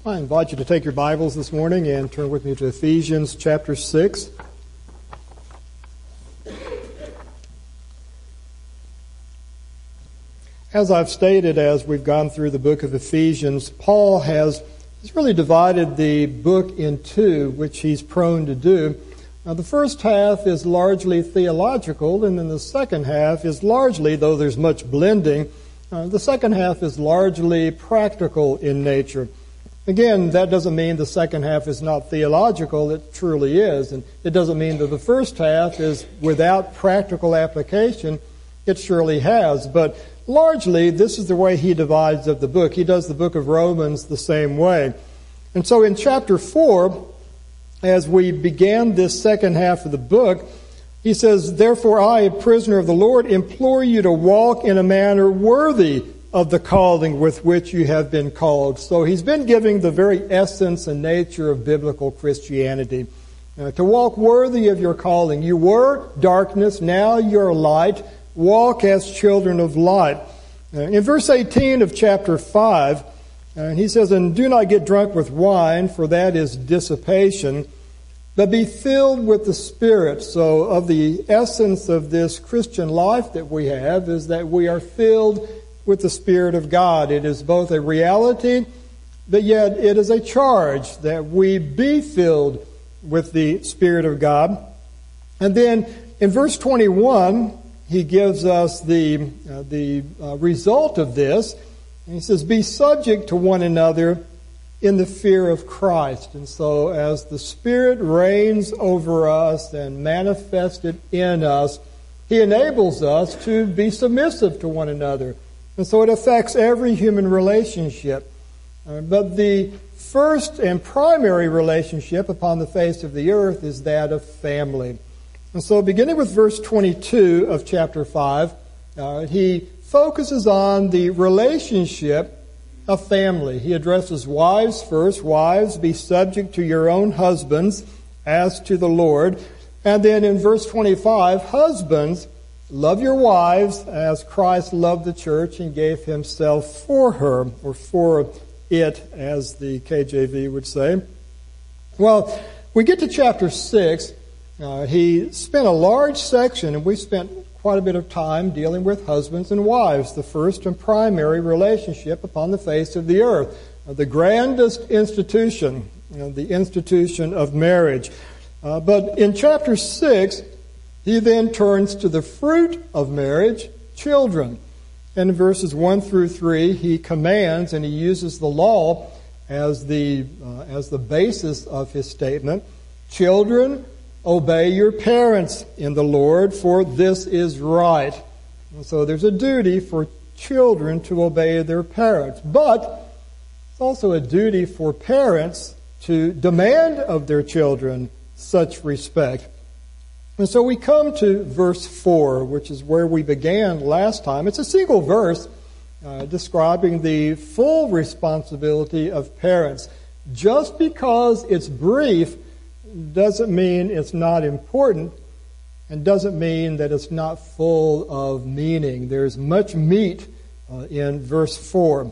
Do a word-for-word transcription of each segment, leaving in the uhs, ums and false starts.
I invite you to take your Bibles this morning and turn with me to Ephesians chapter six. As I've stated as we've gone through the book of Ephesians, Paul has he's really divided the book in two, which he's prone to do. Now, the first half is largely theological, and then the second half is largely, though there's much blending, uh, the second half is largely practical in nature. Again, that doesn't mean the second half is not theological. It truly is. And it doesn't mean that the first half is without practical application. It surely has. But largely, this is the way he divides up the book. He does the book of Romans the same way. And so in chapter four, as we began this second half of the book, he says, "Therefore I, a prisoner of the Lord, implore you to walk in a manner worthy of the calling with which you have been called." So he's been giving the very essence and nature of biblical Christianity. Uh, to walk worthy of your calling. You were darkness, now you're light. Walk as children of light. Uh, in verse eighteen of chapter five, uh, he says, "And do not get drunk with wine, for that is dissipation, but be filled with the Spirit." So of the essence of this Christian life that we have is that we are filled with the Spirit of God. It is both a reality, but yet it is a charge that we be filled with the Spirit of God. And then in verse twenty-one, he gives us the uh, the uh, result of this. And he says, "Be subject to one another in the fear of Christ." And so as the Spirit reigns over us and manifested in us, he enables us to be submissive to one another. And so it affects every human relationship. Uh, but the first and primary relationship upon the face of the earth is that of family. And so beginning with verse twenty-two of chapter five, uh, he focuses on the relationship of family. He addresses wives first. "Wives, be subject to your own husbands as to the Lord." And then in verse twenty-five, "Husbands, love your wives as Christ loved the church and gave himself for her," or for it, as the K J V would say. Well, we get to chapter six. Uh, he spent a large section, and we spent quite a bit of time dealing with husbands and wives, the first and primary relationship upon the face of the earth, uh, the grandest institution, you know, the institution of marriage. Uh, but in chapter six, he then turns to the fruit of marriage, children. And in verses one through three, he commands, and he uses the law as the uh, as the basis of his statement. "Children, obey your parents in the Lord, for this is right." And so there's a duty for children to obey their parents. But it's also a duty for parents to demand of their children such respect. And so we come to verse four, which is where we began last time. It's a single verse uh, describing the full responsibility of parents. Just because it's brief doesn't mean it's not important, and doesn't mean that it's not full of meaning. There's much meat uh, in verse four.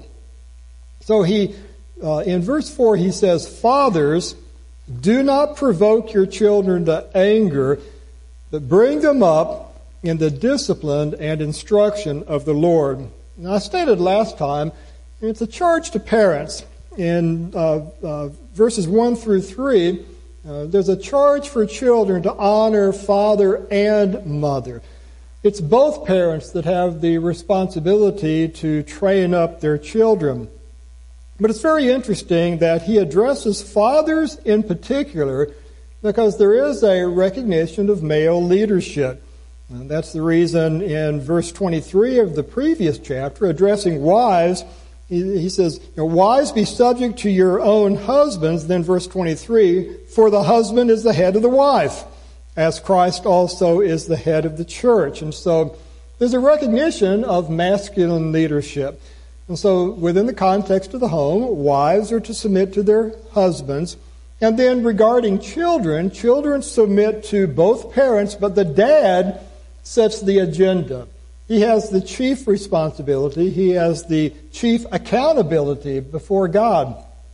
So he, uh, in verse four, he says, "Fathers, do not provoke your children to anger, but bring them up in the discipline and instruction of the Lord." Now, I stated last time, it's a charge to parents. In uh, uh, verses one through three, uh, there's a charge for children to honor father and mother. It's both parents that have the responsibility to train up their children. But it's very interesting that he addresses fathers in particular, because there is a recognition of male leadership. And that's the reason in verse twenty-three of the previous chapter, addressing wives, he, he says, "Wives, be subject to your own husbands." Then verse twenty-three, "For the husband is the head of the wife, as Christ also is the head of the church." And so there's a recognition of masculine leadership. And so within the context of the home, wives are to submit to their husbands. And then regarding children, children submit to both parents, but the dad sets the agenda. He has the chief responsibility. He has the chief accountability before God.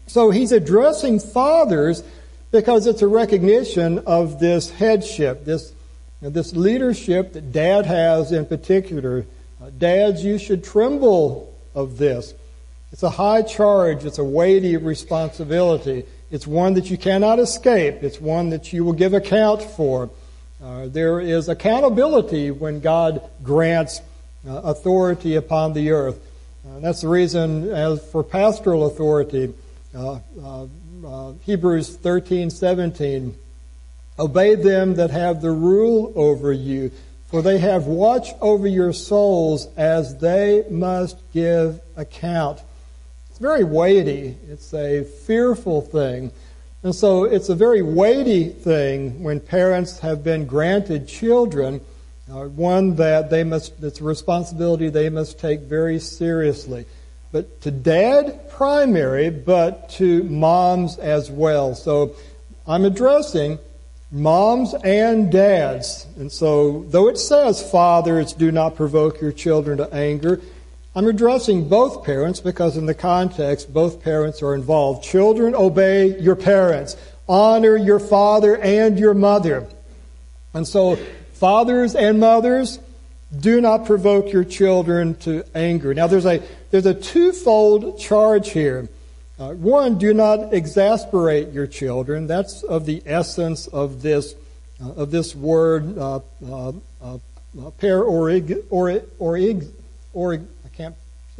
So he's addressing fathers because it's a recognition of this headship, this, you know, this leadership that Dad has in particular. Uh, dads, you should tremble of this. It's a high charge. It's a weighty responsibility. It's one that you cannot escape. It's one that you will give account for. Uh, there is accountability when God grants uh, authority upon the earth. Uh, that's the reason, as for pastoral authority, uh, uh, uh, Hebrews thirteen seventeen, obey them that have the rule over you, for they have watch over your souls as they must give account. It's very weighty. It's a fearful thing. And so it's a very weighty thing when parents have been granted children, uh, one that they must, it's a responsibility they must take very seriously. But to dad, primary, but to moms as well. So I'm addressing moms and dads. And so though it says, fathers, do not provoke your children to anger, I'm addressing both parents because in the context, both parents are involved. Children, obey your parents. Honor your father and your mother. And so, fathers and mothers, do not provoke your children to anger. Now, there's a there's a twofold charge here. Uh, one, do not exasperate your children. That's of the essence of this uh, of this word, uh, uh, uh, per orig or orig or. Can't,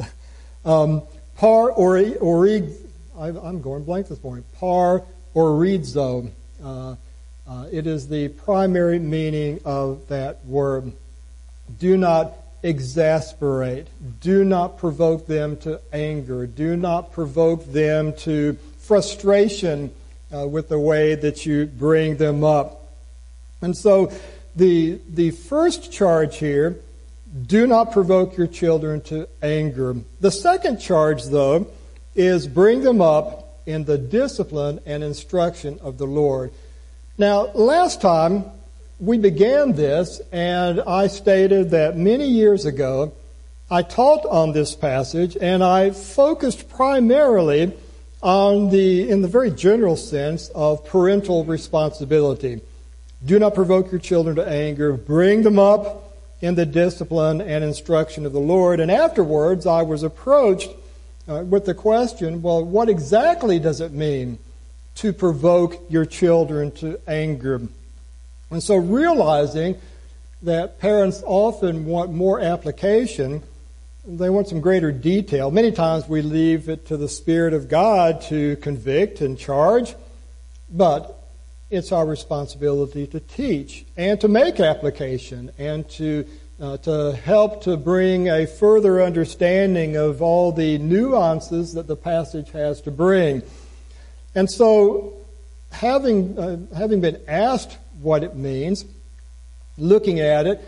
um, par or orig, I'm going blank this morning. Par orizo. Uh, uh, it is the primary meaning of that word. Do not exasperate. Do not provoke them to anger. Do not provoke them to frustration uh, with the way that you bring them up. And so the the first charge here, do not provoke your children to anger. The second charge, though, is bring them up in the discipline and instruction of the Lord. Now, last time we began this, and I stated that many years ago I taught on this passage, and I focused primarily on the, in the very general sense, of parental responsibility. Do not provoke your children to anger. Bring them up in the discipline and instruction of the Lord. And afterwards, I was approached uh, with the question, well, what exactly does it mean to provoke your children to anger? And so realizing that parents often want more application, they want some greater detail. Many times we leave it to the Spirit of God to convict and charge, but it's our responsibility to teach and to make application and to uh, to help to bring a further understanding of all the nuances that the passage has to bring. And so, having uh, having been asked what it means, looking at it,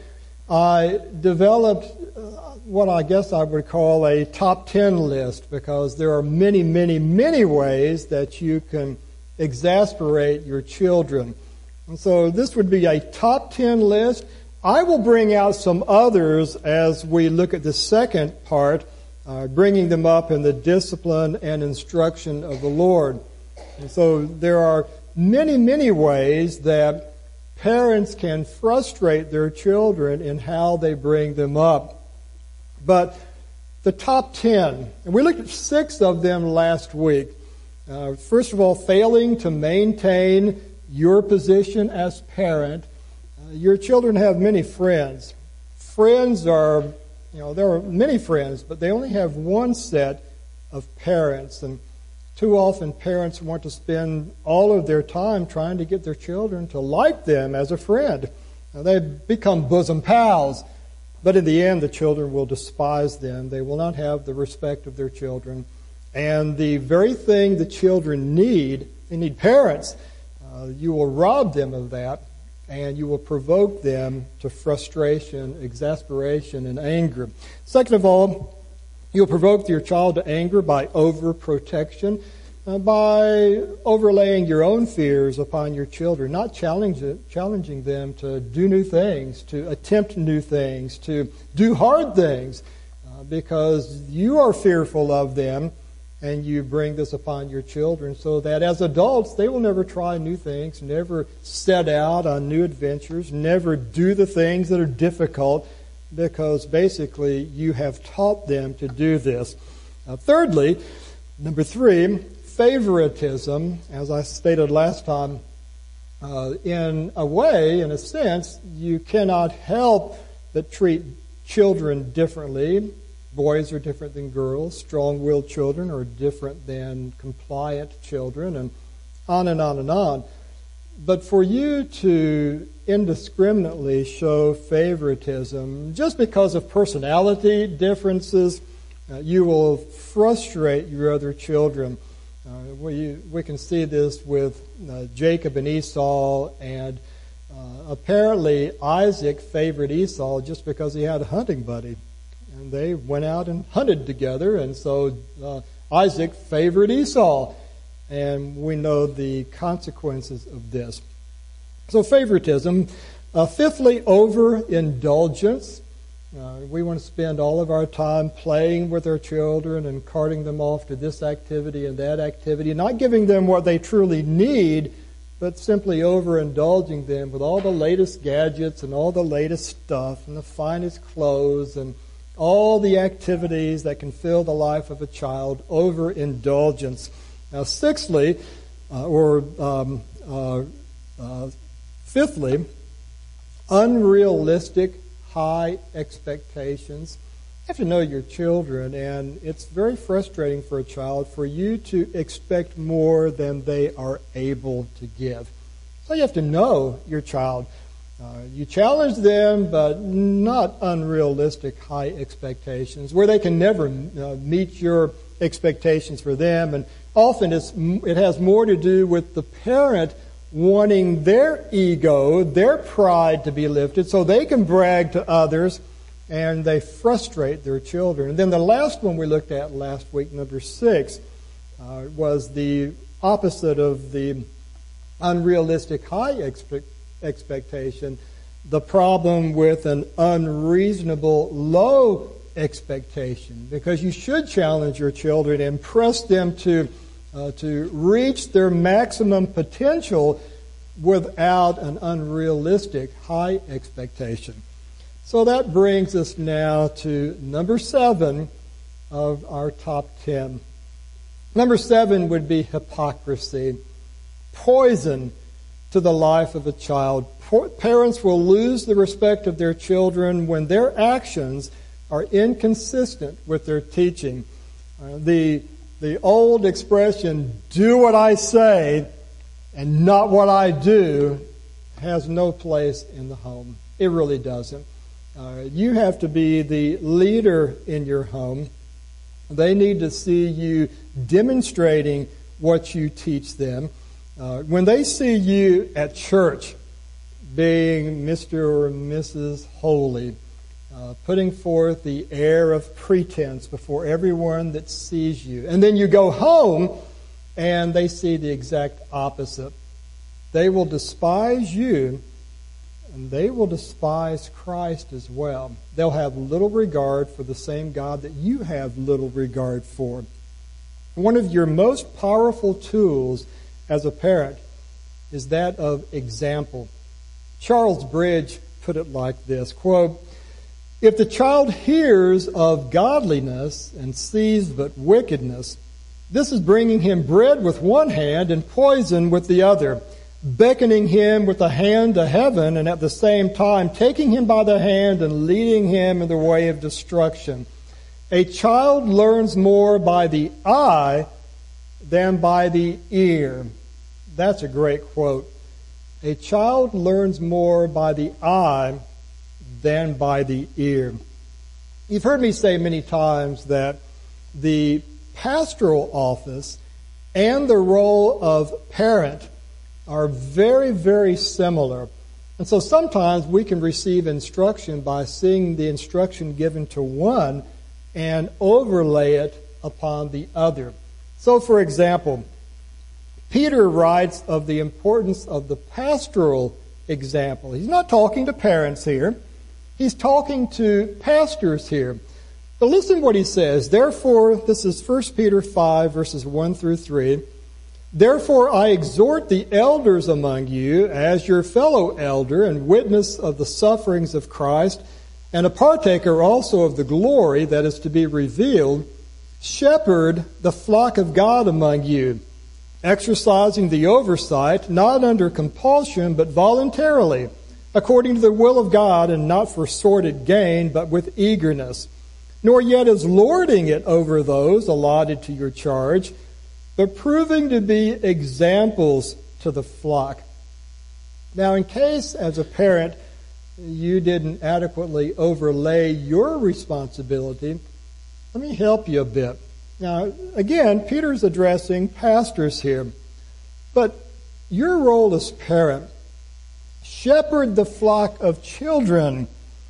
I developed uh, what I guess I would call a top ten list, because there are many, many, many ways that you can exasperate your children. And so this would be a top ten list. I will bring out some others as we look at the second part, uh, bringing them up in the discipline and instruction of the Lord. And so there are many, many ways that parents can frustrate their children in how they bring them up. But the top ten, and we looked at six of them last week. Uh, first of all, failing to maintain your position as parent. Uh, your children have many friends. Friends are, you know, there are many friends, but they only have one set of parents. And too often parents want to spend all of their time trying to get their children to like them as a friend. Now, they become bosom pals, but in the end the children will despise them. They will not have the respect of their children. And the very thing the children need, they need parents. Uh, you will rob them of that, and you will provoke them to frustration, exasperation, and anger. Second of all, you'll provoke your child to anger by overprotection, uh, by overlaying your own fears upon your children, not challenge it, challenging them to do new things, to attempt new things, to do hard things, uh, because you are fearful of them. and you bring this upon your children so that as adults they will never try new things, never set out on new adventures, never do the things that are difficult, because basically you have taught them to do this. Uh, thirdly, number three, favoritism, as I stated last time, uh, in a way, in a sense, you cannot help but treat children differently. Boys are different than girls. Strong-willed children are different than compliant children, and on and on and on. But for you to indiscriminately show favoritism just because of personality differences, uh, you will frustrate your other children. Uh, we, we can see this with uh, Jacob and Esau, and uh, apparently Isaac favored Esau just because he had a hunting buddy. And they went out and hunted together, and so uh, Isaac favored Esau. And we know the consequences of this. So favoritism. Uh, fifthly, overindulgence. Uh, we want to spend all of our time playing with our children and carting them off to this activity and that activity, not giving them what they truly need, but simply overindulging them with all the latest gadgets and all the latest stuff and the finest clothes and all the activities that can fill the life of a child. Overindulgence. Now, sixthly, uh, or um, uh, uh, fifthly, unrealistic high expectations. You have to know your children, and it's very frustrating for a child for you to expect more than they are able to give. So you have to know your child. Uh, you challenge them, but not unrealistic high expectations, where they can never uh, meet your expectations for them. And often it's, it has more to do with the parent wanting their ego, their pride to be lifted so they can brag to others, and they frustrate their children. And then the last one we looked at last week, number six, uh, was the opposite of the unrealistic high expe- expectation, the problem with an unreasonable low expectation, because you should challenge your children and press them to Uh, to reach their maximum potential without an unrealistic high expectation. So that brings us now to number seven of our top ten. Number seven would be hypocrisy, poison to the life of a child. Parents will lose the respect of their children when their actions are inconsistent with their teaching. Uh, the The old expression, do what I say and not what I do, has no place in the home. It really doesn't. Uh, you have to be the leader in your home. They need to see you demonstrating what you teach them. Uh, when they see you at church being Mister or Missus Holy, Uh, putting forth the air of pretense before everyone that sees you. And then you go home and they see the exact opposite. They will despise you, and they will despise Christ as well. They'll have little regard for the same God that you have little regard for. One of your most powerful tools as a parent is that of example. Charles Bridge put it like this, quote, "If the child hears of godliness and sees but wickedness, this is bringing him bread with one hand and poison with the other, beckoning him with the hand to heaven, and at the same time taking him by the hand and leading him in the way of destruction. A child learns more by the eye than by the ear." That's a great quote. A child learns more by the eye than by the ear. You've heard me say many times that the pastoral office and the role of parent are very, very similar. And so sometimes we can receive instruction by seeing the instruction given to one and overlay it upon the other. So, for example, Peter writes of the importance of the pastoral example. He's not talking to parents here. He's talking to pastors here. But listen to what he says. Therefore, this is First Peter five, verses one through three. Therefore, I exhort the elders among you, as your fellow elder and witness of the sufferings of Christ, and a partaker also of the glory that is to be revealed, shepherd the flock of God among you, exercising the oversight, not under compulsion, but voluntarily, according to the will of God, and not for sordid gain, but with eagerness, nor yet as lording it over those allotted to your charge, but proving to be examples to the flock. Now, in case, as a parent, you didn't adequately overlay your responsibility, let me help you a bit. Now, again, Peter's addressing pastors here, but your role as parent, shepherd the flock of children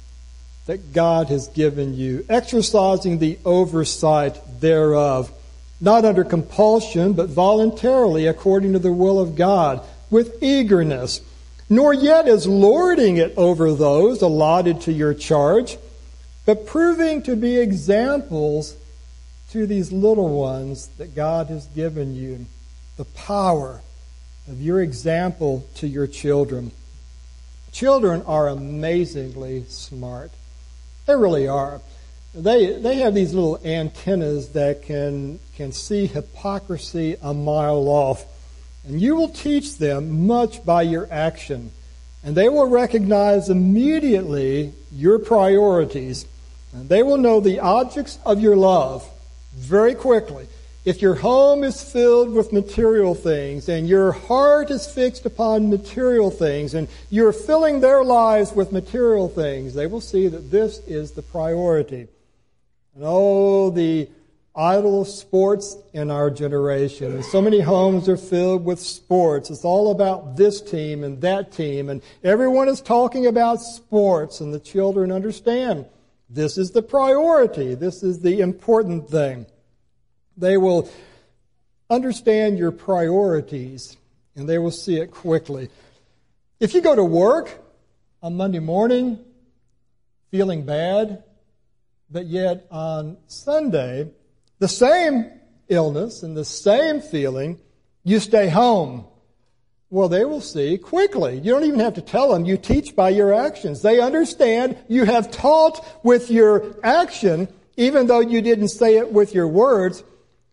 that God has given you, exercising the oversight thereof, not under compulsion, but voluntarily, according to the will of God, with eagerness, nor yet as lording it over those allotted to your charge, but proving to be examples to these little ones that God has given you, the power of your example to your children. Children are amazingly smart. They really are. They they have these little antennas that can can see hypocrisy a mile off. And you will teach them much by your action. And they will recognize immediately your priorities. And they will know the objects of your love very quickly. If your home is filled with material things and your heart is fixed upon material things and you're filling their lives with material things, they will see that this is the priority. And oh, the idol of sports in our generation. So many homes are filled with sports. It's all about this team and that team, and everyone is talking about sports, and the children understand this is the priority. This is the important thing. They will understand your priorities, and they will see it quickly. If you go to work on Monday morning feeling bad, but yet on Sunday, the same illness and the same feeling, you stay home, well, they will see quickly. You don't even have to tell them. You teach by your actions. They understand you have taught with your action, even though you didn't say it with your words.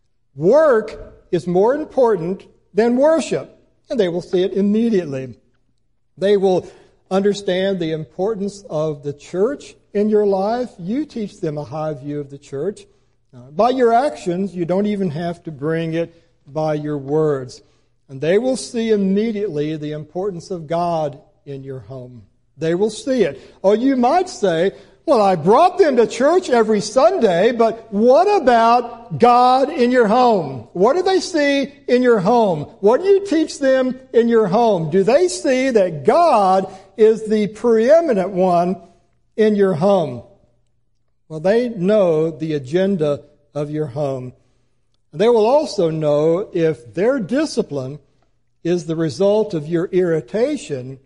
Work is more important than worship, and they will see it immediately. They will understand the importance of the church in your life. You teach them a high view of the church. Uh, by your actions, you don't even have to bring it by your words. And they will see immediately the importance of God in your home. They will see it. Or you might say, well, I brought them to church every Sunday, but what about God in your home? What do they see in your home? What do you teach them in your home? Do they see that God is the preeminent one in your home? Well, they know the agenda of your home. They will also know if their discipline is the result of your irritation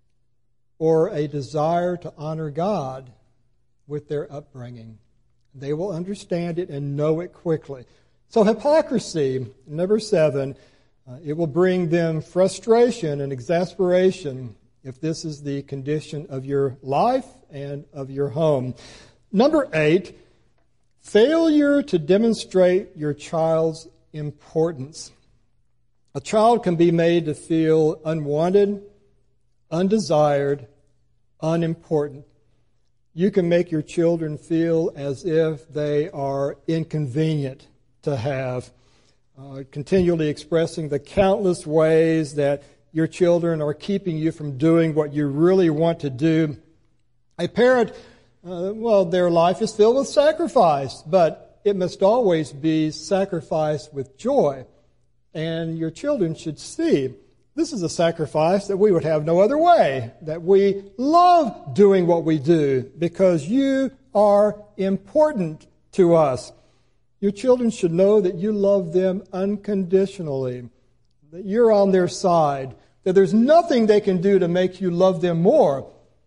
or a desire to honor God with their upbringing. They will understand it and know it quickly. So hypocrisy, number seven, uh, it will bring them frustration and exasperation if this is the condition of your life and of your home. Number eight, failure to demonstrate your child's importance. A child can be made to feel unwanted, undesired, unimportant. You can make your children feel as if they are inconvenient to have, uh, continually expressing the countless ways that your children are keeping you from doing what you really want to do. A parent, uh, well, their life is filled with sacrifice, but it must always be sacrifice with joy. And your children should see this is a sacrifice that we would have no other way, that we love doing what we do because you are important to us. Your children should know that you love them unconditionally, that you're on their side, that there's nothing they can do to make you love them more.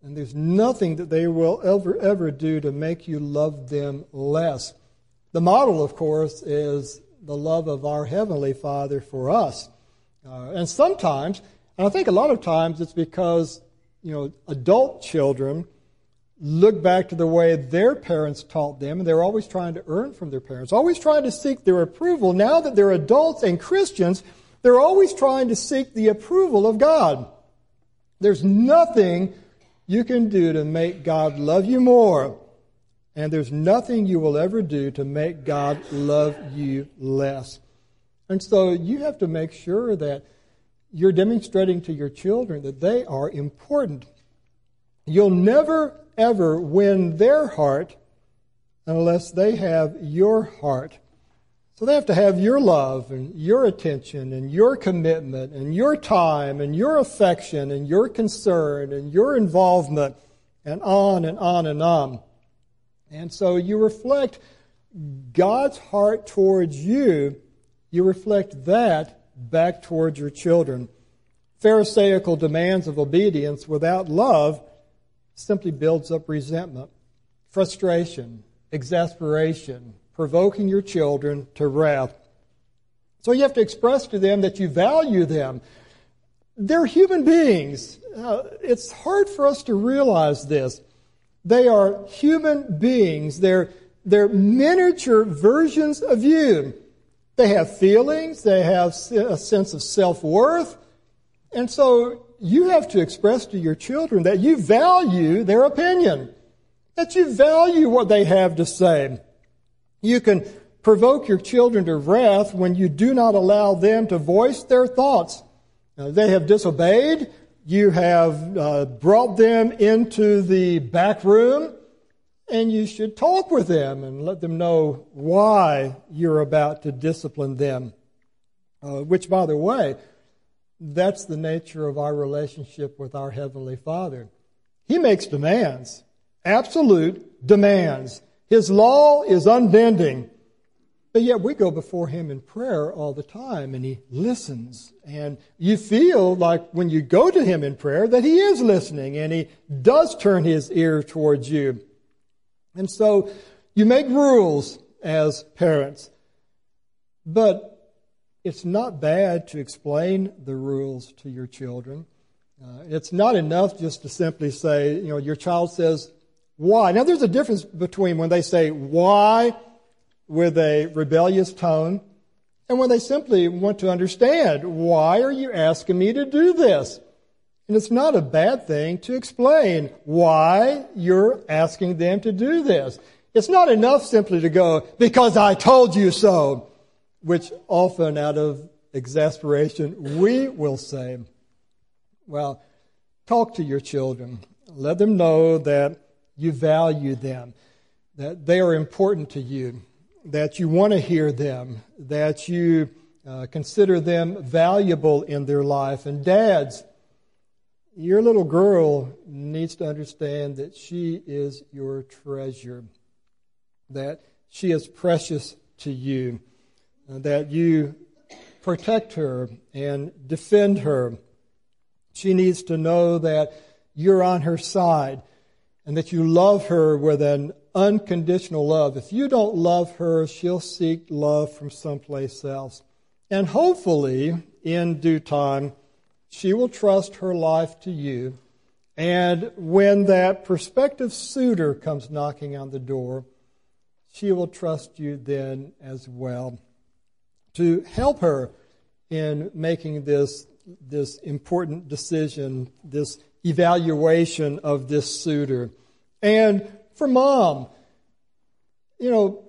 And there's nothing that they will ever, ever do to make you love them less. The model, of course, is the love of our Heavenly Father for us. Uh, and sometimes, and I think a lot of times it's because, you know, adult children look back to the way their parents taught them, and they're always trying to earn from their parents, always trying to seek their approval. Now that they're adults and Christians, they're always trying to seek the approval of God. There's nothing you can do to make God love you more, and there's nothing you will ever do to make God love you less. And so you have to make sure that you're demonstrating to your children that they are important. You'll never, ever win their heart unless they have your heart. So they have to have your love and your attention and your commitment and your time and your affection and your concern and your involvement and on and on and on. And so you reflect God's heart towards you. You reflect that back towards your children. Pharisaical demands of obedience without love simply builds up resentment, frustration, exasperation, provoking your children to wrath. So you have to express to them that you value them. They're human beings. Uh, it's hard for us to realize this. They are human beings. They're, they're miniature versions of you. They have feelings. They have a sense of self-worth. And so you have to express to your children that you value their opinion, that you value what they have to say. You can provoke your children to wrath when you do not allow them to voice their thoughts. Uh, they have disobeyed. You have uh, brought them into the back room, and you should talk with them and let them know why you're about to discipline them. Uh, which, by the way, that's the nature of our relationship with our Heavenly Father. He makes demands, absolute demands. His law is unbending. But yet we go before Him in prayer all the time, and He listens. And you feel like when you go to Him in prayer that He is listening, and He does turn His ear towards you. And so you make rules as parents. But it's not bad to explain the rules to your children. Uh, it's not enough just to simply say, you know, your child says, why? Now, there's a difference between when they say why with a rebellious tone and when they simply want to understand, why are you asking me to do this? And it's not a bad thing to explain why you're asking them to do this. It's not enough simply to go, because I told you so, which often out of exasperation we will say. Well, talk to your children. Let them know that you value them, that they are important to you, that you want to hear them, that you uh, consider them valuable in their life. And dads, your little girl needs to understand that she is your treasure, that she is precious to you, that you protect her and defend her. She needs to know that you're on her side and that you love her with an unconditional love. If you don't love her, she'll seek love from someplace else. And hopefully, in due time, she will trust her life to you. And when that prospective suitor comes knocking on the door, she will trust you then as well to help her in making this, this important decision, this evaluation of this suitor. And for mom, you know,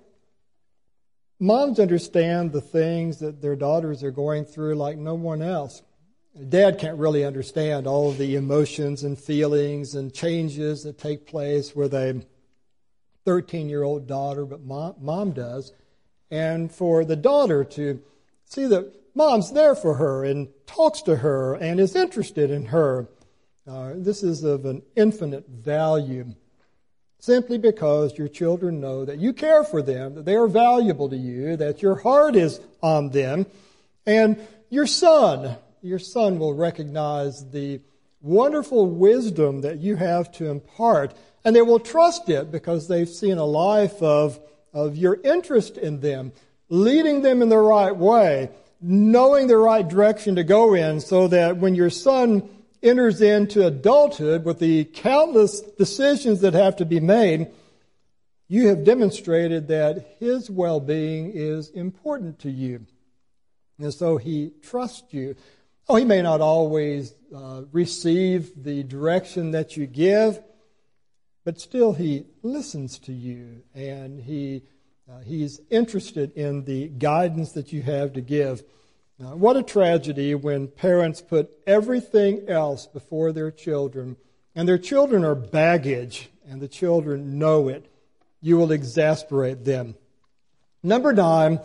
moms understand the things that their daughters are going through like no one else. Dad can't really understand all of the emotions and feelings and changes that take place with a thirteen-year-old daughter, but mom, mom does. And for the daughter to see that mom's there for her and talks to her and is interested in her, uh, this is of an infinite value. Simply because your children know that you care for them, that they are valuable to you, that your heart is on them. And your son, your son will recognize the wonderful wisdom that you have to impart. And they will trust it because they've seen a life of, of your interest in them, leading them in the right way, knowing the right direction to go in, so that when your son enters into adulthood with the countless decisions that have to be made, you have demonstrated that his well-being is important to you. And so he trusts you. Oh, he may not always uh, receive the direction that you give, but still he listens to you, and he uh, he's interested in the guidance that you have to give. Uh, what a tragedy when parents put everything else before their children, and their children are baggage, and the children know it. You will exasperate them. Number nine,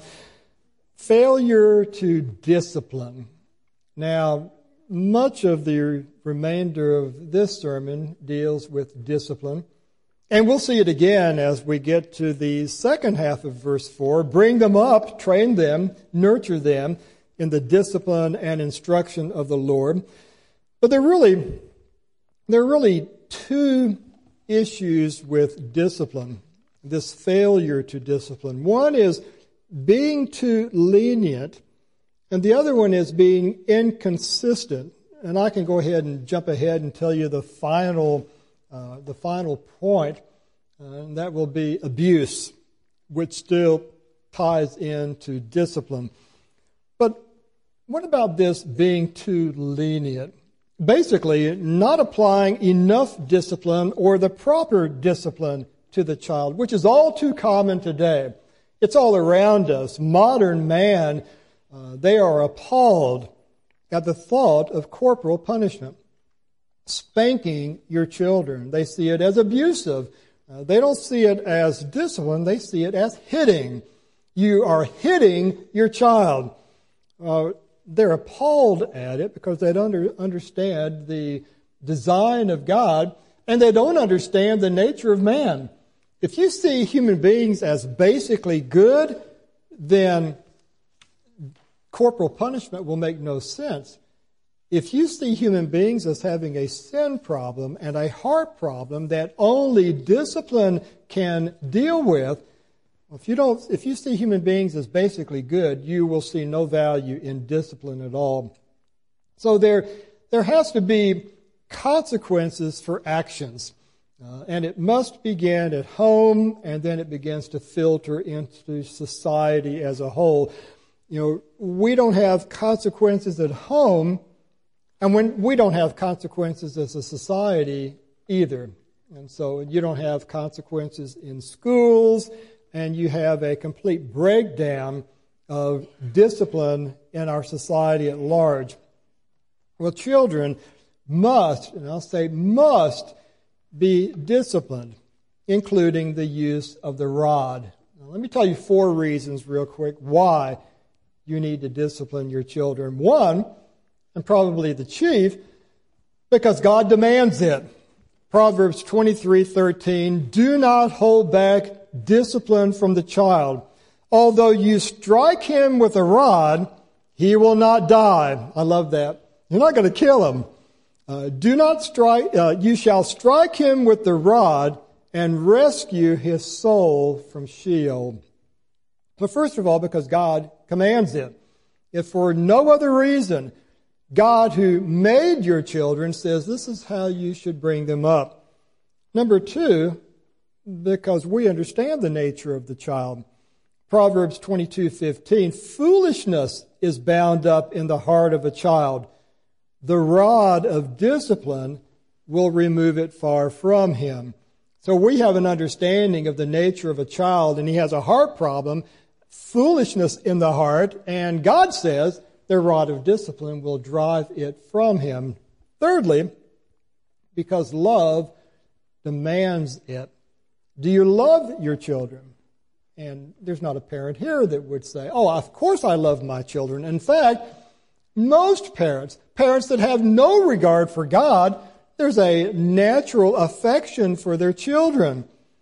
failure to discipline. Now, much of the remainder of this sermon deals with discipline. And we'll see it again as we get to the second half of verse four. Bring them up, train them, nurture them in the discipline and instruction of the Lord. But there are really, there are really two issues with discipline, this failure to discipline. One is being too lenient, and the other one is being inconsistent. And I can go ahead and jump ahead and tell you the final uh, the final point, uh, and that will be abuse, which still ties into discipline. But what about this being too lenient? Basically, not applying enough discipline or the proper discipline to the child, which is all too common today. It's all around us. Modern man, uh, they are appalled at the thought of corporal punishment. Spanking your children. They see it as abusive. Uh, they don't see it as discipline. They see it as hitting. You are hitting your child. Uh, they're appalled at it because they don't under, understand the design of God, and they don't understand the nature of man. If you see human beings as basically good, then corporal punishment will make no sense. If you see human beings as having a sin problem and a heart problem that only discipline can deal with, if you don't, if you see human beings as basically good, you will see no value in discipline at all. So there, there has to be consequences for actions. Uh, and it must begin at home, and then it begins to filter into society as a whole. You know, we don't have consequences at home, and when we don't have consequences as a society either. And so you don't have consequences in schools, and you have a complete breakdown of discipline in our society at large. Well, children must, and I'll say must, be disciplined, including the use of the rod. Now, let me tell you four reasons real quick why you need to discipline your children. One, and probably the chief, because God demands it. Proverbs twenty-three thirteen, do not hold back discipline from the child. Although you strike him with a rod, he will not die. I love that. You're not going to kill him. Uh, do not strike, uh, you shall strike him with the rod and rescue his soul from Sheol. But first of all, because God commands it. If for no other reason, God who made your children says this is how you should bring them up. Number two, because we understand the nature of the child. Proverbs twenty-two fifteen, foolishness is bound up in the heart of a child. The rod of discipline will remove it far from him. So we have an understanding of the nature of a child, and he has a heart problem, foolishness in the heart, and God says the rod of discipline will drive it from him. Thirdly, because love demands it. Do you love your children? And there's not a parent here that would say, oh, of course I love my children. In fact, most parents, parents that have no regard for God, there's a natural affection for their children.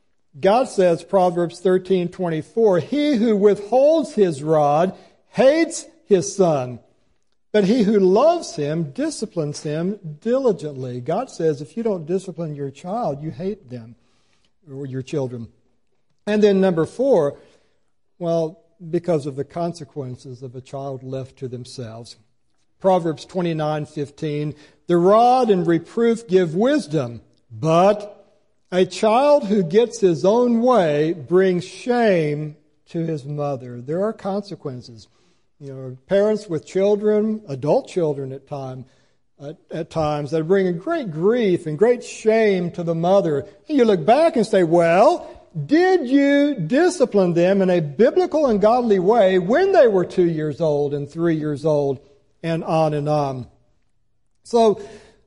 God says, Proverbs thirteen twenty-four, he who withholds his rod hates his son, But he who loves him disciplines him diligently. God says if you don't discipline your child, you hate them, or your children. And then number four, well, because of the consequences of a child left to themselves. Proverbs twenty-nine fifteen, the rod and reproof give wisdom, but a child who gets his own way brings shame to his mother. There are consequences. You know, parents with children, adult children at time, uh, at times, that bring a great grief and great shame to the mother. And you look back and say, well, did you discipline them in a biblical and godly way when they were two years old and three years old, and on and on? So,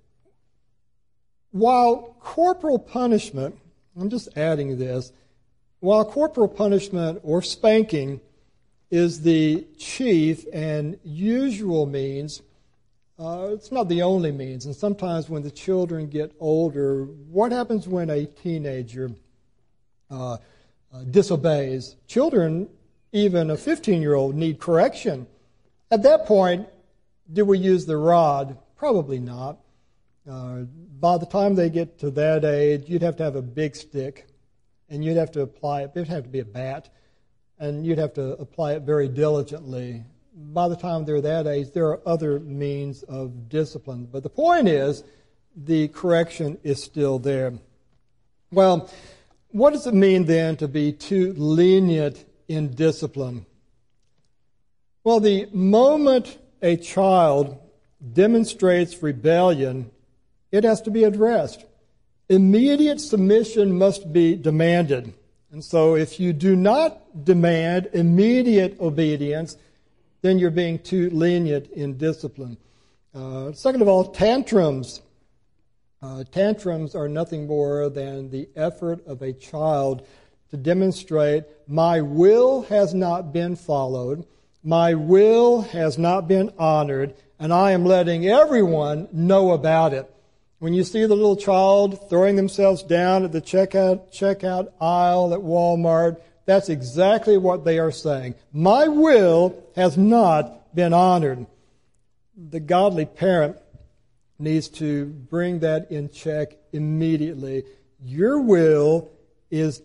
while corporal punishment, I'm just adding this, while corporal punishment or spanking is the chief and usual means, uh, it's not the only means. And sometimes when the children get older, what happens when a teenager uh, uh, disobeys? Children, even a fifteen-year-old, need correction. At that point, do we use the rod? Probably not. Uh, by the time they get to that age, you'd have to have a big stick, and you'd have to apply it. It'd have to be a bat, and you'd have to apply it very diligently. By the time they're that age, there are other means of discipline. But the point is, the correction is still there. Well, what does it mean then to be too lenient in discipline? Well, the moment a child demonstrates rebellion, it has to be addressed. Immediate submission must be demanded. And so if you do not demand immediate obedience, then you're being too lenient in discipline. Uh, second of all, tantrums. Uh, tantrums are nothing more than the effort of a child to demonstrate, my will has not been followed, my will has not been honored, and I am letting everyone know about it. When you see the little child throwing themselves down at the checkout checkout aisle at Walmart, that's exactly what they are saying. My will has not been honored. The godly parent needs to bring that in check immediately. Your will is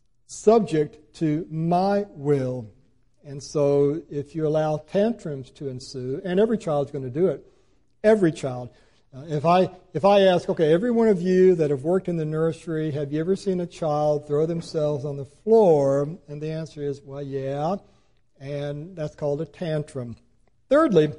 subject to my will. And so if you allow tantrums to ensue, and every child's going to do it, every child. Uh, if I if I ask, okay, every one of you that have worked in the nursery, have you ever seen a child throw themselves on the floor? And the answer is, well, yeah, and that's called a tantrum. Thirdly,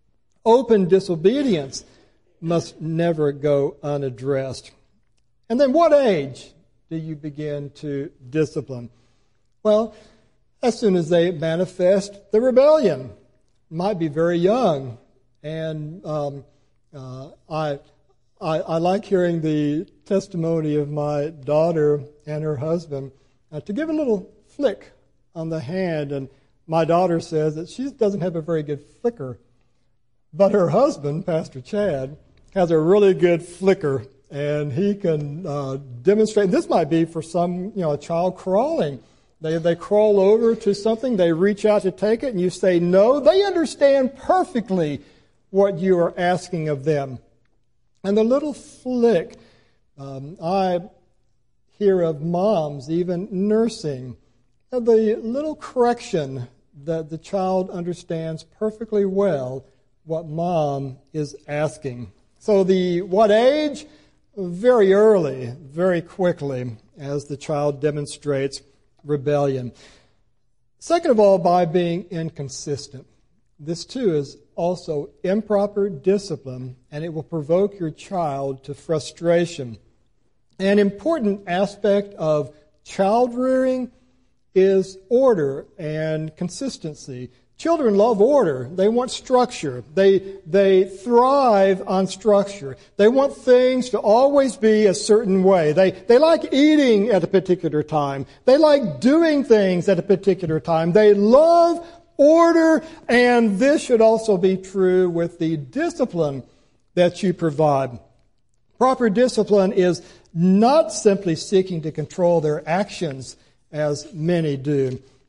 open disobedience must never go unaddressed. And then what age do you begin to discipline? Well, as soon as they manifest the rebellion. Might be very young, and um, Uh, I, I I like hearing the testimony of my daughter and her husband uh, to give a little flick on the hand, and my daughter says that she doesn't have a very good flicker, but her husband, Pastor Chad, has a really good flicker, and he can uh, demonstrate. This might be for some, you know, a child crawling. They they crawl over to something, they reach out to take it, and you say no. They understand perfectly what you are asking of them. And the little flick, um, I hear of moms even nursing, the little correction that the child understands perfectly well what mom is asking. So the what age? Very early, very quickly, as the child demonstrates rebellion. Second of all, by being inconsistent. This too is also improper discipline, and it will provoke your child to frustration. An important aspect of child rearing is order and consistency. Children love order. They want structure. They, they thrive on structure. They want things to always be a certain way. They, they like eating at a particular time. They like doing things at a particular time. They love order, and this should also be true with the discipline that you provide. Proper discipline is not simply seeking to control their actions, as many do.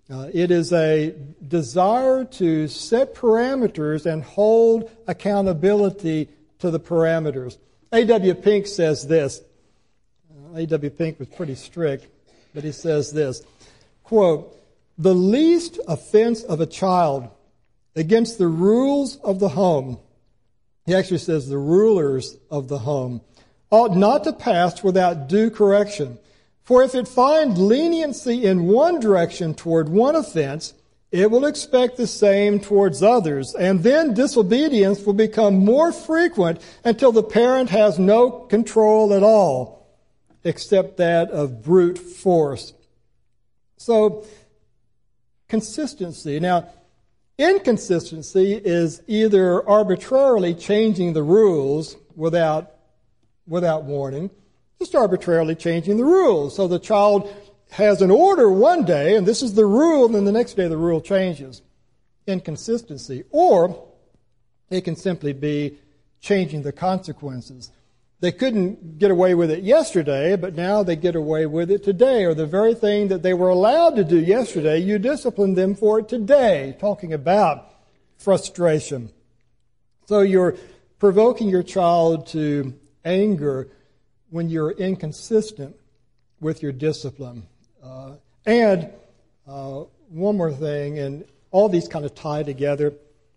Uh, it is a desire to set parameters and hold accountability to the parameters. A W Pink says this. Uh, A W Pink was pretty strict, but he says this, quote, "The least offense of a child against the rules of the home," he actually says the rulers of the home, "ought not to pass without due correction. For if it find leniency in one direction toward one offense, it will expect the same towards others, and then disobedience will become more frequent until the parent has no control at all, except that of brute force." So, consistency. Now, inconsistency is either arbitrarily changing the rules without, without warning, just arbitrarily changing the rules. So the child has an order one day, and this is the rule, and then the next day the rule changes. Inconsistency. Or it can simply be changing the consequences. They couldn't get away with it yesterday, but now they get away with it today. Or the very thing that they were allowed to do yesterday, you discipline them for it today. Talking about frustration. So you're provoking your child to anger when you're inconsistent with your discipline. Uh, and uh, one more thing, and all these kind of tie together,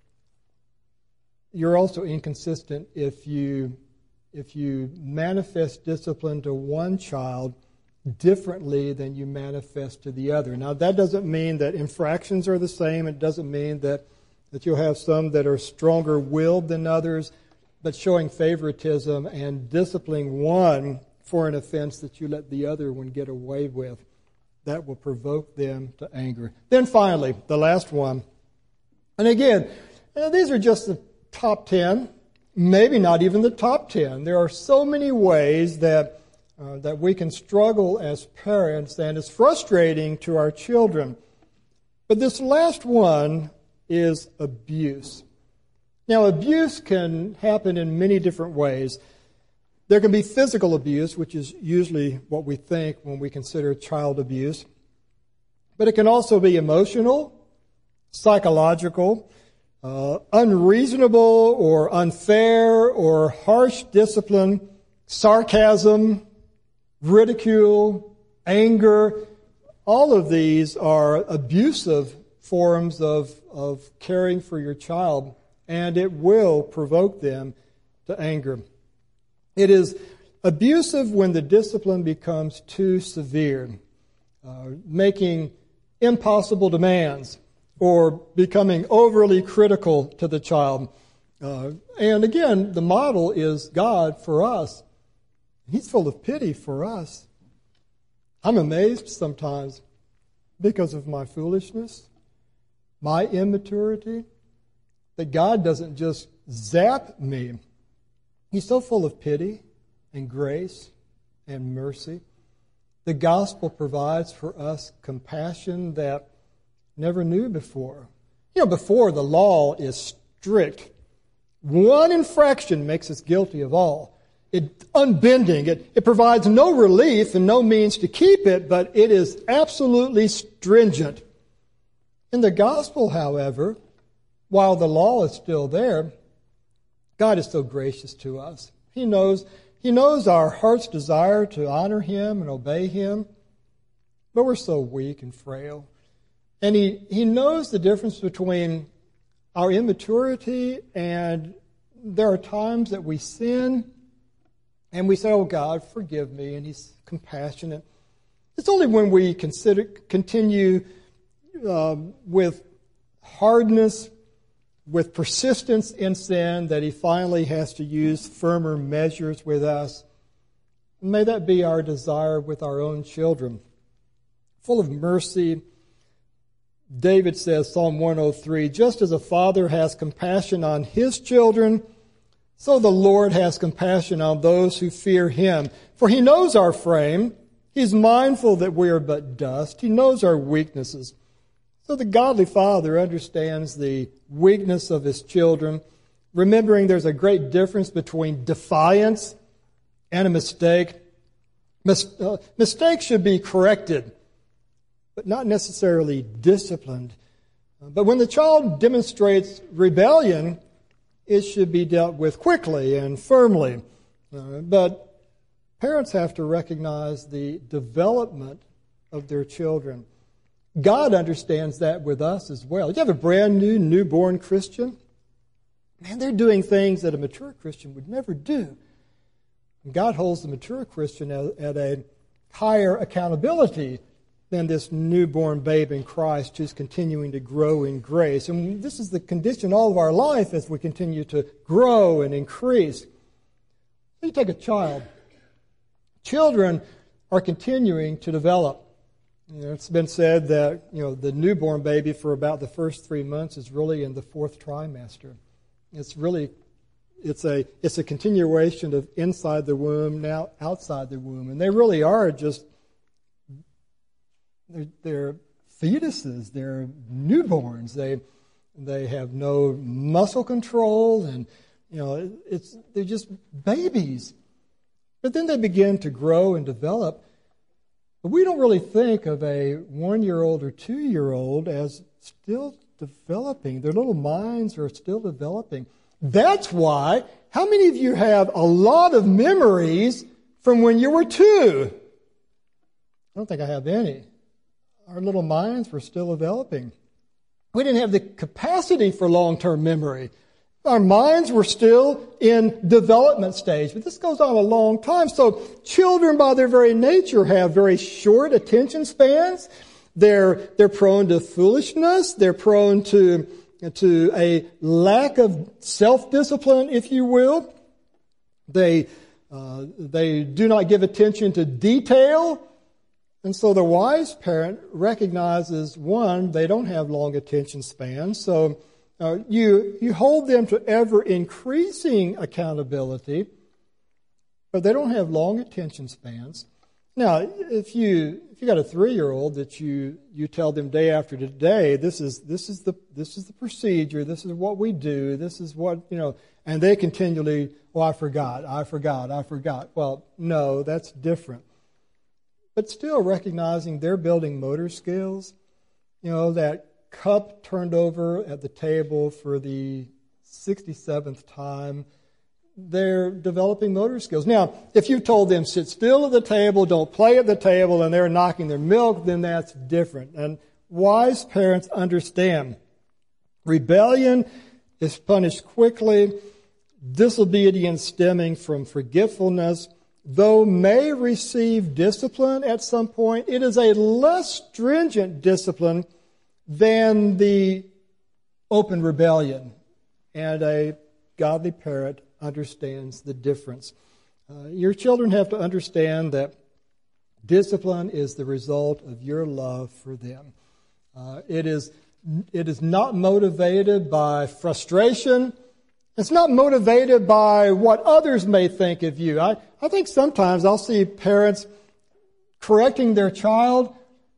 you're also inconsistent if you if you manifest discipline to one child differently than you manifest to the other. Now, that doesn't mean that infractions are the same. It doesn't mean that, that you'll have some that are stronger willed than others, but showing favoritism and disciplining one for an offense that you let the other one get away with, that will provoke them to anger. Then finally, the last one. And again, these are just the top ten, maybe not even the top ten. There are so many ways that uh, that we can struggle as parents, and it's frustrating to our children. But this last one is abuse. Now, abuse can happen in many different ways. There can be physical abuse, which is usually what we think when we consider child abuse. But it can also be emotional, psychological, uh, unreasonable or unfair or harsh discipline, sarcasm, ridicule, anger. All of these are abusive forms of, of caring for your child, and it will provoke them to anger. It is abusive when the discipline becomes too severe, uh, making impossible demands or becoming overly critical to the child. Uh, and again, the model is God for us. He's full of pity for us. I'm amazed sometimes because of my foolishness, my immaturity, that God doesn't just zap me. He's so full of pity and grace and mercy. The gospel provides for us compassion that never knew before. You know, before the law is strict. One infraction makes us guilty of all. It unbending. It, it provides no relief and no means to keep it, but it is absolutely stringent. In the gospel, however, while the law is still there, God is so gracious to us. He knows, He knows our heart's desire to honor Him and obey Him, but we're so weak and frail. And He, he knows the difference between our immaturity, and there are times that we sin and we say, "Oh God, forgive me," and He's compassionate. It's only when we consider continue uh, with hardness, with persistence in sin, that He finally has to use firmer measures with us. And may that be our desire with our own children. Full of mercy, David says, Psalm one oh three, "Just as a father has compassion on his children, so the Lord has compassion on those who fear Him. For He knows our frame. He's mindful that we are but dust. He knows our weaknesses." So the godly father understands the weakness of his children, remembering there's a great difference between defiance and a mistake. Mis- uh, mistakes should be corrected. but not necessarily disciplined. But when the child demonstrates rebellion, it should be dealt with quickly and firmly. Uh, but parents have to recognize the development of their children. God understands that with us as well. You have a brand new newborn Christian, man, they're doing things that a mature Christian would never do. God holds the mature Christian at, at a higher accountability than this newborn babe in Christ who's continuing to grow in grace. And this is the condition all of our life as we continue to grow and increase. You take a child. Children are continuing to develop. You know, it's been said that, you know, the newborn baby for about the first three months is really in the fourth trimester. It's really, it's a, it's a continuation of inside the womb, now outside the womb. And they really are just, they're, they're fetuses, they're newborns. They, they have no muscle control, and, you know, it's, they're just babies. But then they begin to grow and develop. But we don't really think of a one-year-old or two-year-old as still developing. Their little minds are still developing. That's why, how many of you have a lot of memories from when you were two? I don't think I have any. Our little minds were still developing. We didn't have the capacity for long-term memory. Our minds were still in development stage, but this goes on a long time. So children, by their very nature, have very short attention spans. They're they're prone to foolishness. They're prone to to a lack of self-discipline, if you will. They uh, they do not give attention to detail, and so the wise parent recognizes, one, they don't have long attention spans, so. Uh, you you hold them to ever-increasing accountability, but they don't have long attention spans. Now, if you if you got a three-year-old that you you tell them day after day, this is this is the this is the procedure, this is what we do, this is what, you know, and they continually, oh, I forgot, I forgot, I forgot. Well, no, that's different. But still recognizing they're building motor skills, you know, that cup turned over at the table for the sixty-seventh time, they're developing motor skills. Now, if you told them sit still at the table, don't play at the table, and they're knocking their milk, then that's different. And wise parents understand rebellion is punished quickly. Disobedience stemming from forgetfulness, though may receive discipline at some point, it is a less stringent discipline than the open rebellion. And a godly parent understands the difference. Uh, your children have to understand that discipline is the result of your love for them. Uh, it is it is not motivated by frustration. It's not motivated by what others may think of you. I, I think sometimes I'll see parents correcting their child,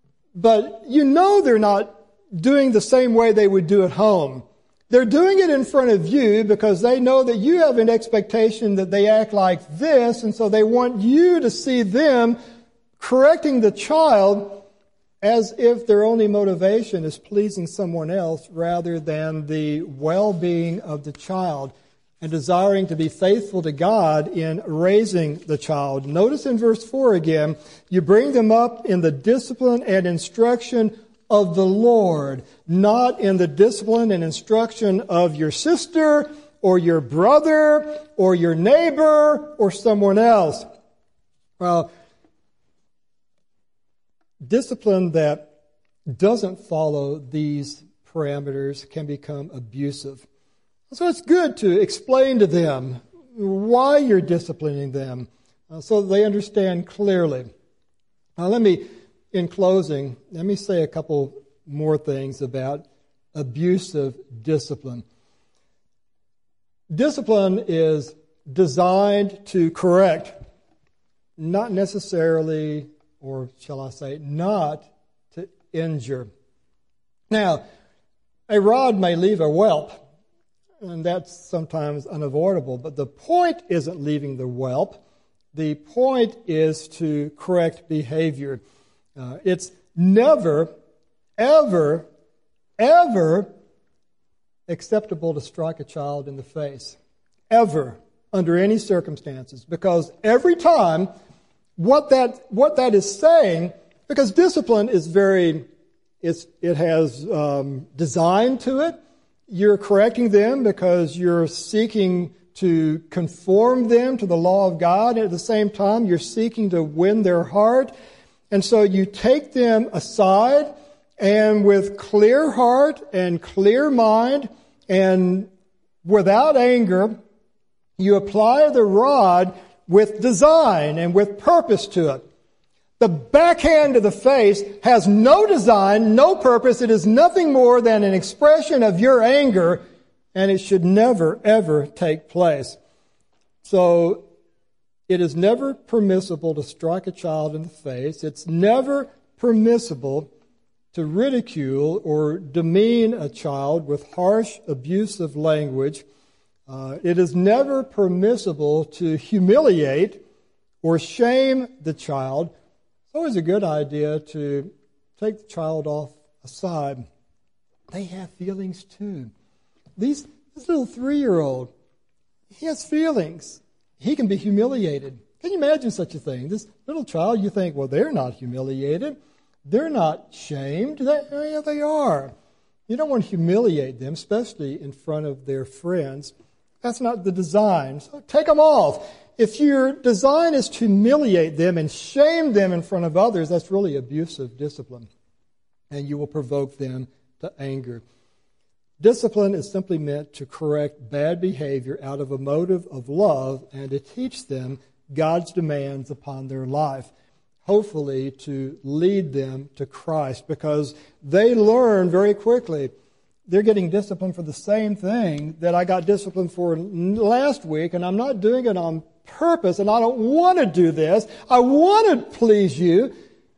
but you know they're not doing the same way they would do at home. They're doing it in front of you because they know that you have an expectation that they act like this, and so they want you to see them correcting the child as if their only motivation is pleasing someone else rather than the well-being of the child and desiring to be faithful to God in raising the child. Notice in verse four again, you bring them up in the discipline and instruction of the Lord, not in the discipline and instruction of your sister or your brother or your neighbor or someone else. Well, discipline that doesn't follow these parameters can become abusive. So it's good to explain to them why you're disciplining them uh, so they understand clearly. Now let me In closing, let me say a couple more things about abusive discipline. Discipline is designed to correct, not necessarily, or shall I say, not to injure. Now, a rod may leave a whelp, and that's sometimes unavoidable, but the point isn't leaving the whelp. The point is to correct behavior. Uh, it's never, ever, ever acceptable to strike a child in the face. Ever, under any circumstances. Because every time, what that what that is saying, because discipline is very, it's, it has um, design to it. You're correcting them because you're seeking to conform them to the law of God. And at the same time, you're seeking to win their heart. And so you take them aside, and with clear heart and clear mind and without anger, you apply the rod with design and with purpose to it. The backhand to the face has no design, no purpose. It is nothing more than an expression of your anger, and it should never, ever take place. So it is never permissible to strike a child in the face. It's never permissible to ridicule or demean a child with harsh, abusive language. Uh, it is never permissible to humiliate or shame the child. It's always a good idea to take the child off aside. They have feelings too. These, this little three-year-old, he has feelings. He can be humiliated. Can you imagine such a thing? This little child, you think, well, they're not humiliated. They're not shamed. They, yeah, they are. You don't want to humiliate them, especially in front of their friends. That's not the design. So take them off. If your design is to humiliate them and shame them in front of others, that's really abusive discipline. And you will provoke them to anger. Discipline is simply meant to correct bad behavior out of a motive of love and to teach them God's demands upon their life. Hopefully to lead them to Christ, because they learn very quickly. They're getting disciplined for the same thing that I got disciplined for last week, and I'm not doing it on purpose, and I don't want to do this. I want to please you.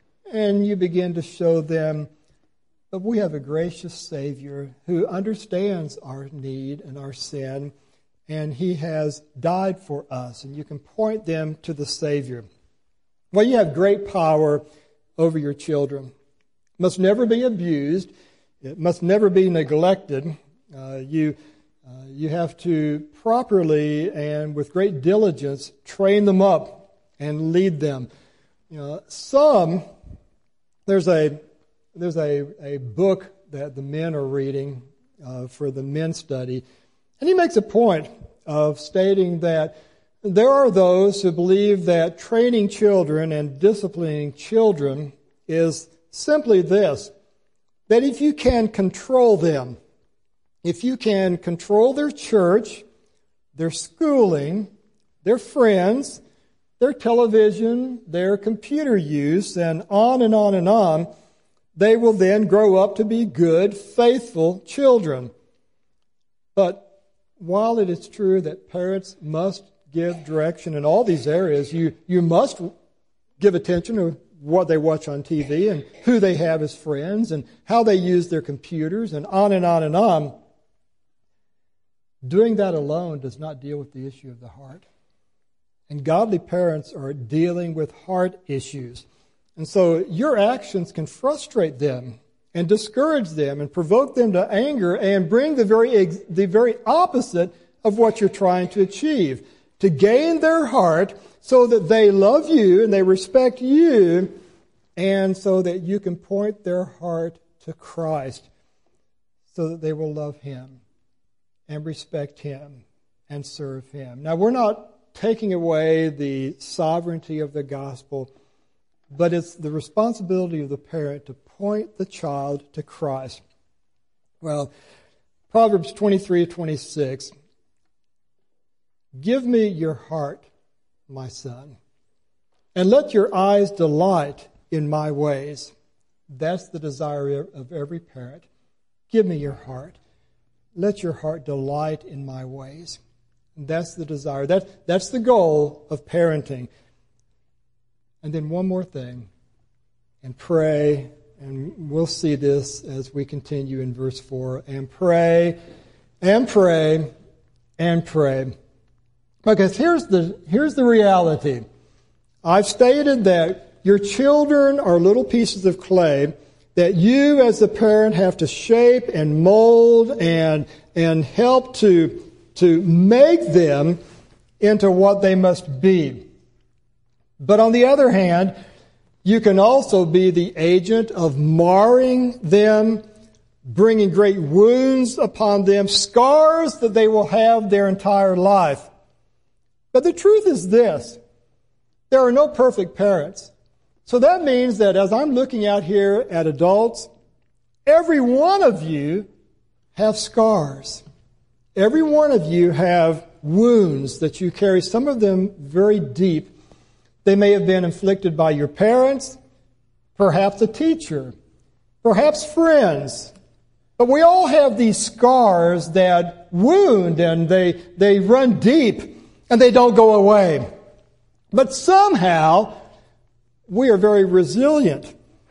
And you begin to show them that we have a gracious Savior who understands our need and our sin, and He has died for us. And you can point them to the Savior. Well, you have great power over your children. It must never be abused. It must never be neglected. Uh, you, uh, you have to properly and with great diligence train them up and lead them. You know, some, there's a there's a, a book that the men are reading uh, for the men's study, and he makes a point of stating that there are those who believe that training children and disciplining children is simply this, that if you can control them, if you can control their church, their schooling, their friends, their television, their computer use, and on and on and on, they will then grow up to be good, faithful children. But while it is true that parents must give direction in all these areas, you, you must give attention to what they watch on T V and who they have as friends and how they use their computers and on and on and on. Doing that alone does not deal with the issue of the heart. And godly parents are dealing with heart issues. And so your actions can frustrate them and discourage them and provoke them to anger and bring the very the very opposite of what you're trying to achieve. To gain their heart so that they love you and they respect you, and so that you can point their heart to Christ so that they will love Him and respect Him and serve Him. Now, we're not taking away the sovereignty of the gospel, but it's the responsibility of the parent to point the child to Christ. Well, Proverbs twenty-three twenty-six, give me your heart, my son, and let your eyes delight in my ways. That's the desire of every parent. Give me your heart. Let your heart delight in my ways. That's the desire. That, that's the goal of parenting. And then one more thing, and pray, and we'll see this as we continue in verse four, and pray, and pray, and pray. Because here's the here's the reality. I've stated that your children are little pieces of clay that you as a parent have to shape and mold and, and help to, to make them into what they must be. But on the other hand, you can also be the agent of marring them, bringing great wounds upon them, scars that they will have their entire life. But the truth is this: there are no perfect parents. So that means that as I'm looking out here at adults, every one of you have scars. Every one of you have wounds that you carry, some of them very deep. They may have been inflicted by your parents, perhaps a teacher, perhaps friends. But we all have these scars that wound and they, they run deep and they don't go away. But somehow we are very resilient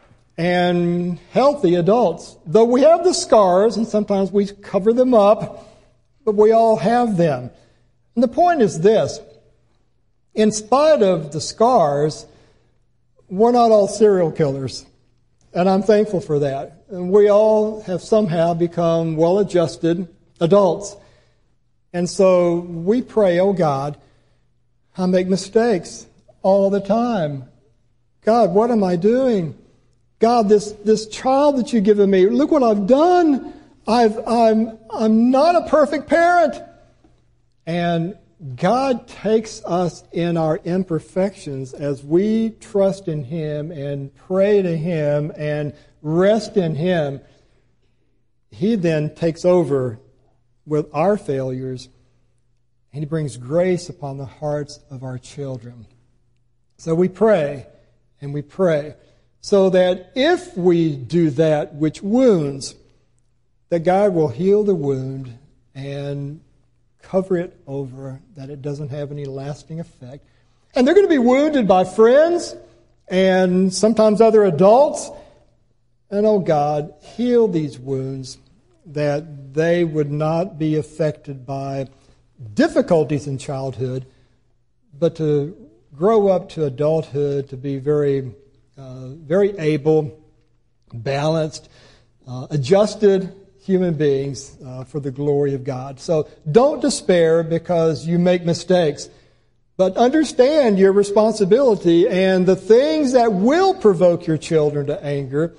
and healthy adults. Though we have the scars and sometimes we cover them up, but we all have them. And the point is this: in spite of the scars, we're not all serial killers. And I'm thankful for that. And we all have somehow become well-adjusted adults. And so we pray, oh God, I make mistakes all the time. God, what am I doing? God, this, this child that you've given me, look what I've done. I've, I'm, I'm not a perfect parent. And God takes us in our imperfections as we trust in Him and pray to Him and rest in Him. He then takes over with our failures and He brings grace upon the hearts of our children. So we pray and we pray so that if we do that which wounds, that God will heal the wound and cover it over, that it doesn't have any lasting effect. And they're going to be wounded by friends and sometimes other adults. And oh God, heal these wounds that they would not be affected by difficulties in childhood, but to grow up to adulthood to be very, uh, very able, balanced, uh, adjusted human beings uh, for the glory of God. So don't despair because you make mistakes, but understand your responsibility and the things that will provoke your children to anger,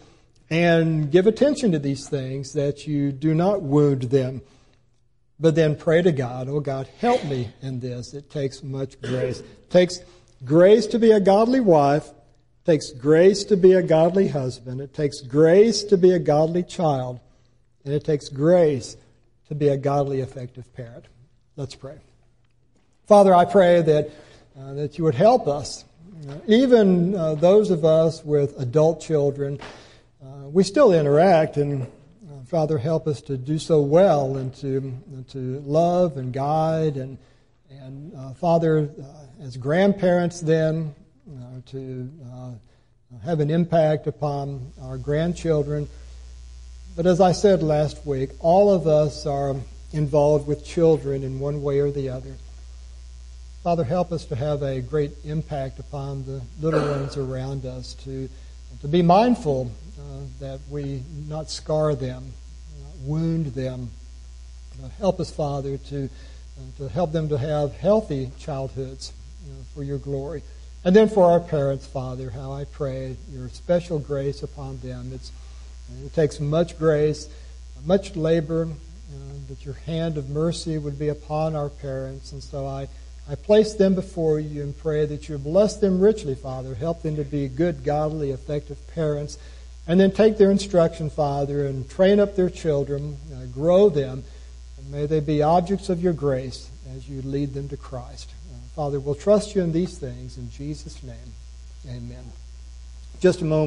and give attention to these things that you do not wound them. But then pray to God, oh God, help me in this. It takes much grace. It takes grace to be a godly wife. It takes grace to be a godly husband. It takes grace to be a godly child. And it takes grace to be a godly, effective parent. Let's pray. Father, I pray that uh, that you would help us, uh, even uh, those of us with adult children. Uh, we still interact, and uh, Father, help us to do so well and to and to love and guide, and and uh, Father, uh, as grandparents, then uh, to uh, have an impact upon our grandchildren. But as I said last week, all of us are involved with children in one way or the other. Father, help us to have a great impact upon the little ones around us, to, to be mindful uh, that we not scar them, not wound them. Uh, help us, Father, to, uh, to help them to have healthy childhoods, you know, for your glory. And then for our parents, Father, how I pray your special grace upon them. It's It takes much grace, much labor, uh, that your hand of mercy would be upon our parents. And so I, I place them before you and pray that you bless them richly, Father. Help them to be good, godly, effective parents. And then take their instruction, Father, and train up their children, uh, grow them. And may they be objects of your grace as you lead them to Christ. Uh, Father, we'll trust you in these things. In Jesus' name, amen. Just a moment.